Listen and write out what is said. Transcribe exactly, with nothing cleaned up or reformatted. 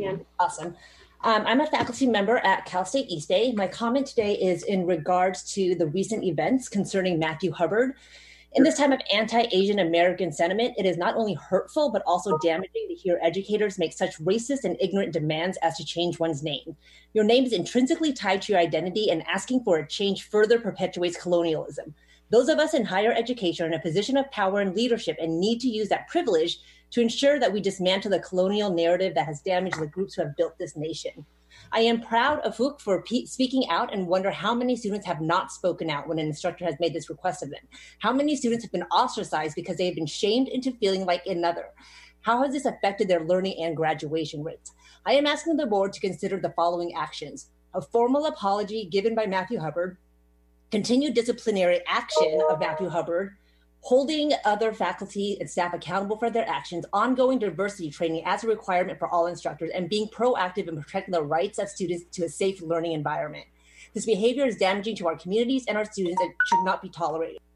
Dan. Awesome. Um, I'm a faculty member at Cal State East Bay. My comment today is in regards to the recent events concerning Matthew Hubbard. In this time of anti-Asian American sentiment, it is not only hurtful, but also damaging to hear educators make such racist and ignorant demands as to change one's name. Your name is intrinsically tied to your identity, and asking for a change further perpetuates colonialism. Those of us in higher education are in a position of power and leadership and need to use that privilege to ensure that we dismantle the colonial narrative that has damaged the groups who have built this nation. I am proud of F U C for pe- speaking out and wonder how many students have not spoken out when an instructor has made this request of them. How many students have been ostracized because they have been shamed into feeling like another? How has this affected their learning and graduation rates? I am asking the board to consider the following actions: a formal apology given by Matthew Hubbard, continued disciplinary action of Matthew Hubbard, holding other faculty and staff accountable for their actions, ongoing diversity training as a requirement for all instructors, and being proactive in protecting the rights of students to a safe learning environment. This behavior is damaging to our communities and our students and should not be tolerated.